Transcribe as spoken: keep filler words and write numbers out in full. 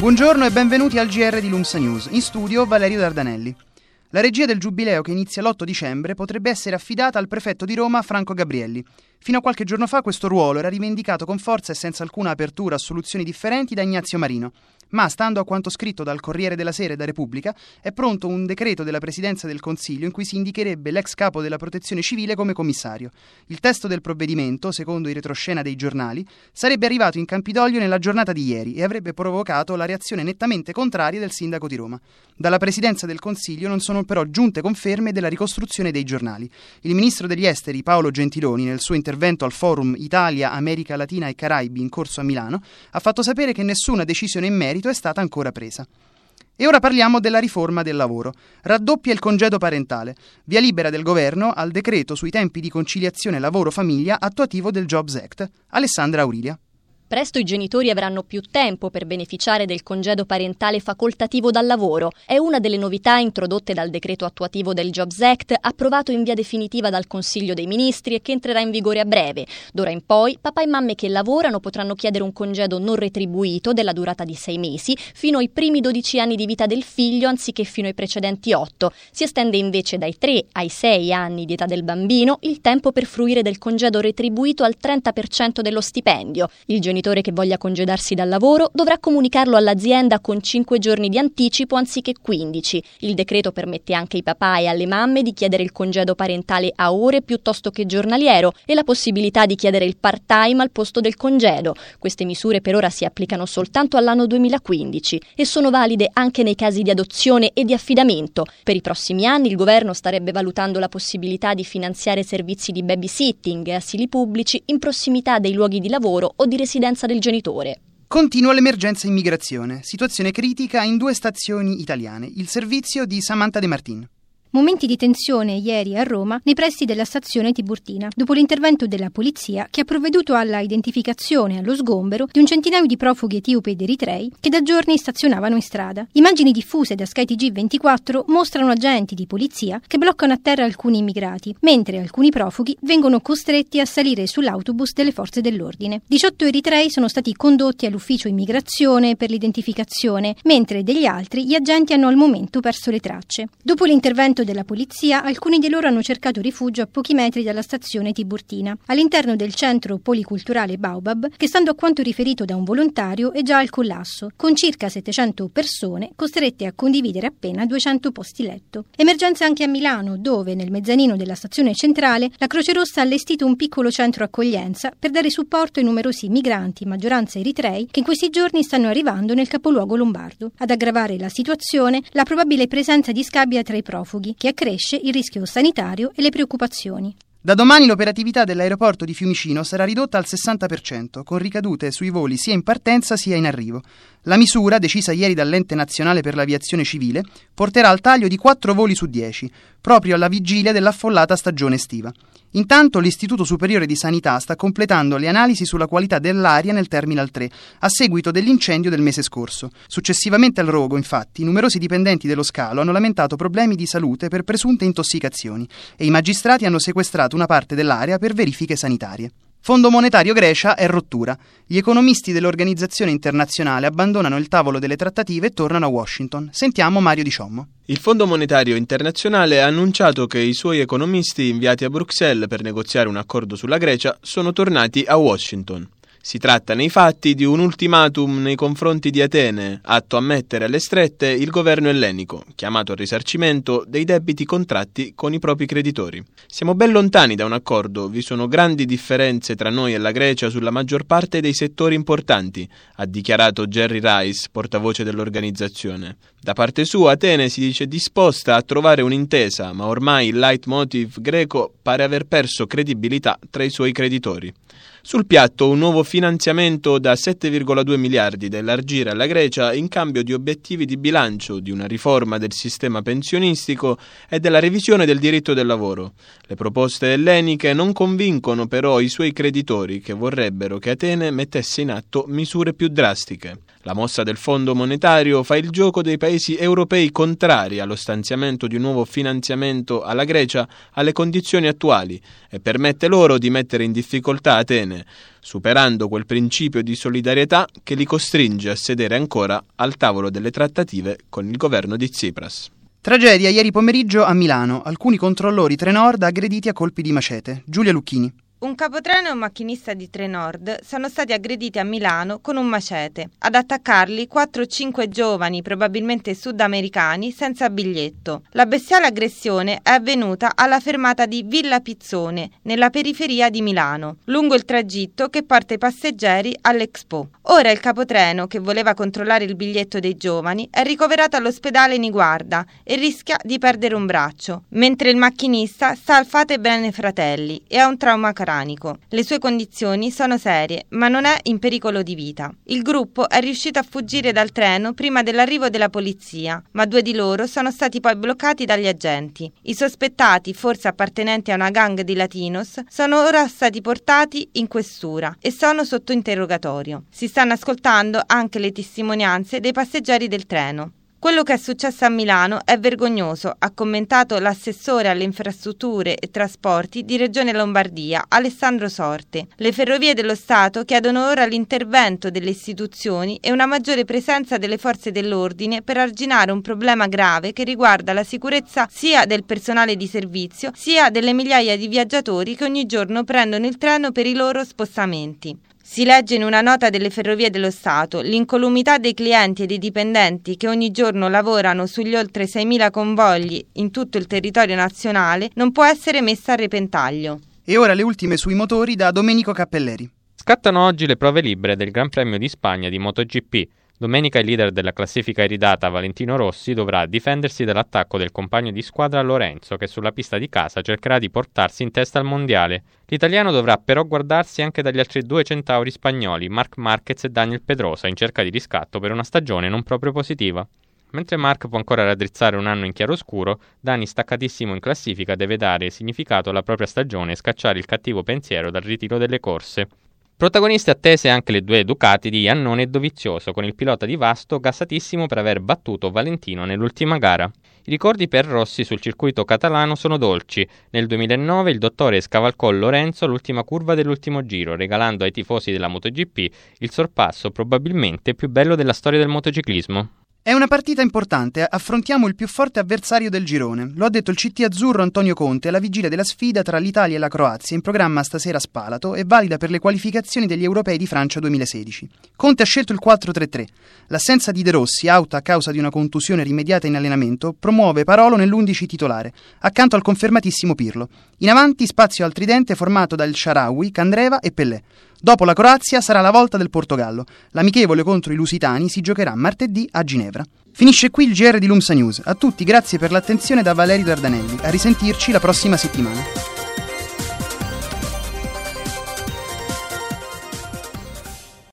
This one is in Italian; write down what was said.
Buongiorno e benvenuti al G R di Lumsa News. In studio Valerio Dardanelli. La regia del Giubileo, che inizia l'otto dicembre, potrebbe essere affidata al prefetto di Roma Franco Gabrielli. Fino a qualche giorno fa questo ruolo era rivendicato con forza e senza alcuna apertura a soluzioni differenti da Ignazio Marino. Ma, stando a quanto scritto dal Corriere della Sera e da Repubblica, è pronto un decreto della Presidenza del Consiglio in cui si indicherebbe l'ex capo della Protezione Civile come commissario. Il testo del provvedimento, secondo i retroscena dei giornali, sarebbe arrivato in Campidoglio nella giornata di ieri e avrebbe provocato la reazione nettamente contraria del sindaco di Roma. Dalla Presidenza del Consiglio non sono però giunte conferme della ricostruzione dei giornali. Il ministro degli Esteri Paolo Gentiloni, nel suo intervento al Forum Italia, America Latina e Caraibi in corso a Milano, ha fatto sapere che nessuna decisione in merito è stata ancora presa. E ora parliamo della riforma del lavoro. Raddoppia il congedo parentale. Via libera del governo al decreto sui tempi di conciliazione lavoro-famiglia attuativo del Jobs Act. Alessandra Aurilia. Presto i genitori avranno più tempo per beneficiare del congedo parentale facoltativo dal lavoro. È una delle novità introdotte dal decreto attuativo del Jobs Act, approvato in via definitiva dal Consiglio dei Ministri e che entrerà in vigore a breve. D'ora in poi, papà e mamme che lavorano potranno chiedere un congedo non retribuito della durata di sei mesi fino ai primi dodici anni di vita del figlio, anziché fino ai precedenti otto. Si estende invece dai tre ai sei anni di età del bambino il tempo per fruire del congedo retribuito al trenta per cento dello stipendio. Il genitore che voglia congedarsi dal lavoro dovrà comunicarlo all'azienda con cinque giorni di anticipo anziché quindici. Il decreto permette anche ai papà e alle mamme di chiedere il congedo parentale a ore piuttosto che giornaliero e la possibilità di chiedere il part-time al posto del congedo. Queste misure per ora si applicano soltanto all'anno duemilaquindici e sono valide anche nei casi di adozione e di affidamento. Per i prossimi anni il governo starebbe valutando la possibilità di finanziare servizi di babysitting e asili pubblici in prossimità dei luoghi di lavoro o di residenza del genitore. Continua l'emergenza immigrazione. Situazione critica in due stazioni italiane. Il servizio di Samantha De Martin. Momenti di tensione ieri a Roma nei pressi della stazione Tiburtina, dopo l'intervento della polizia che ha provveduto alla identificazione e allo sgombero di un centinaio di profughi etiopi ed eritrei che da giorni stazionavano in strada. Immagini diffuse da Sky T G ventiquattro mostrano agenti di polizia che bloccano a terra alcuni immigrati, mentre alcuni profughi vengono costretti a salire sull'autobus delle forze dell'ordine. diciotto eritrei sono stati condotti all'ufficio immigrazione per l'identificazione, mentre degli altri gli agenti hanno al momento perso le tracce. Dopo l'intervento della polizia, alcuni di loro hanno cercato rifugio a pochi metri dalla stazione Tiburtina, all'interno del centro policulturale Baobab, che, stando a quanto riferito da un volontario, è già al collasso, con circa settecento persone costrette a condividere appena duecento posti letto. Emergenza anche a Milano, dove, nel mezzanino della stazione centrale, la Croce Rossa ha allestito un piccolo centro accoglienza per dare supporto ai numerosi migranti, maggioranza eritrei, che in questi giorni stanno arrivando nel capoluogo lombardo. Ad aggravare la situazione, la probabile presenza di scabbia tra i profughi, che accresce il rischio sanitario e le preoccupazioni. Da domani l'operatività dell'aeroporto di Fiumicino sarà ridotta al sessanta per cento, con ricadute sui voli sia in partenza sia in arrivo. La misura, decisa ieri dall'Ente Nazionale per l'Aviazione Civile, porterà al taglio di quattro voli su dieci, proprio alla vigilia dell'affollata stagione estiva. Intanto l'Istituto Superiore di Sanità sta completando le analisi sulla qualità dell'aria nel Terminal tre, a seguito dell'incendio del mese scorso. Successivamente al rogo, infatti, numerosi dipendenti dello scalo hanno lamentato problemi di salute per presunte intossicazioni e i magistrati hanno sequestrato una parte dell'area per verifiche sanitarie. Fondo monetario Grecia è rottura. Gli economisti dell'organizzazione internazionale abbandonano il tavolo delle trattative e tornano a Washington. Sentiamo Mario Di Ciommo. Il Fondo monetario internazionale ha annunciato che i suoi economisti inviati a Bruxelles per negoziare un accordo sulla Grecia sono tornati a Washington. Si tratta nei fatti di un ultimatum nei confronti di Atene, atto a mettere alle strette il governo ellenico, chiamato al risarcimento dei debiti contratti con i propri creditori. Siamo ben lontani da un accordo, vi sono grandi differenze tra noi e la Grecia sulla maggior parte dei settori importanti, ha dichiarato Jerry Rice, portavoce dell'organizzazione. Da parte sua Atene si dice disposta a trovare un'intesa, ma ormai il leitmotiv greco pare aver perso credibilità tra i suoi creditori. Sul piatto un nuovo finanziamento da sette virgola due miliardi da elargire alla Grecia in cambio di obiettivi di bilancio, di una riforma del sistema pensionistico e della revisione del diritto del lavoro. Le proposte elleniche non convincono però i suoi creditori, che vorrebbero che Atene mettesse in atto misure più drastiche. La mossa del Fondo monetario fa il gioco dei paesi europei contrari allo stanziamento di un nuovo finanziamento alla Grecia alle condizioni attuali e permette loro di mettere in difficoltà Atene viene, superando quel principio di solidarietà che li costringe a sedere ancora al tavolo delle trattative con il governo di Tsipras. Tragedia ieri pomeriggio a Milano. Alcuni controllori Trenord aggrediti a colpi di macete. Giulia Lucchini. Un capotreno e un macchinista di Trenord sono stati aggrediti a Milano con un macete. Ad attaccarli quattro o cinque giovani, probabilmente sudamericani, senza biglietto. La bestiale aggressione è avvenuta alla fermata di Villa Pizzone, nella periferia di Milano, lungo il tragitto che porta i passeggeri all'Expo. Ora il capotreno, che voleva controllare il biglietto dei giovani, è ricoverato all'ospedale Niguarda e rischia di perdere un braccio, mentre il macchinista sta al Fate Bene Fratelli e ha un trauma cranico. Le sue condizioni sono serie, ma non è in pericolo di vita. Il gruppo è riuscito a fuggire dal treno prima dell'arrivo della polizia, ma due di loro sono stati poi bloccati dagli agenti. I sospettati, forse appartenenti a una gang di latinos, sono ora stati portati in questura e sono sotto interrogatorio. Si stanno ascoltando anche le testimonianze dei passeggeri del treno. Quello che è successo a Milano è vergognoso, ha commentato l'assessore alle infrastrutture e trasporti di Regione Lombardia, Alessandro Sorte. Le ferrovie dello Stato chiedono ora l'intervento delle istituzioni e una maggiore presenza delle forze dell'ordine per arginare un problema grave che riguarda la sicurezza sia del personale di servizio sia delle migliaia di viaggiatori che ogni giorno prendono il treno per i loro spostamenti. Si legge in una nota delle Ferrovie dello Stato: l'incolumità dei clienti e dei dipendenti che ogni giorno lavorano sugli oltre seimila convogli in tutto il territorio nazionale non può essere messa a repentaglio. E ora le ultime sui motori da Domenico Cappelleri. Scattano oggi le prove libere del Gran Premio di Spagna di MotoGP. Domenica il leader della classifica iridata, Valentino Rossi, dovrà difendersi dall'attacco del compagno di squadra Lorenzo, che sulla pista di casa cercherà di portarsi in testa al mondiale. L'italiano dovrà però guardarsi anche dagli altri due centauri spagnoli, Marc Marquez e Daniel Pedrosa, in cerca di riscatto per una stagione non proprio positiva. Mentre Marc può ancora raddrizzare un anno in chiaroscuro, Dani, staccatissimo in classifica, deve dare significato alla propria stagione e scacciare il cattivo pensiero dal ritiro delle corse. Protagoniste attese anche le due Ducati di Iannone e Dovizioso, con il pilota di Vasto gassatissimo per aver battuto Valentino nell'ultima gara. I ricordi per Rossi sul circuito catalano sono dolci. Nel duemilanove il dottore scavalcò Lorenzo all'ultima curva dell'ultimo giro, regalando ai tifosi della MotoGP il sorpasso probabilmente più bello della storia del motociclismo. È una partita importante, affrontiamo il più forte avversario del girone. Lo ha detto il C T azzurro Antonio Conte alla vigilia della sfida tra l'Italia e la Croazia, in programma stasera a Spalato e valida per le qualificazioni degli europei di Francia duemilasedici. Conte ha scelto il quattro tre tre. L'assenza di De Rossi, out a causa di una contusione rimediata in allenamento, promuove Parolo nell'undici titolare, accanto al confermatissimo Pirlo. In avanti spazio al tridente formato da El Shaarawy, Candreva e Pellè. Dopo la Croazia sarà la volta del Portogallo. L'amichevole contro i lusitani si giocherà martedì a Ginevra. Finisce qui il G R di Lumsa News. A tutti grazie per l'attenzione da Valerio Dardanelli. A risentirci la prossima settimana.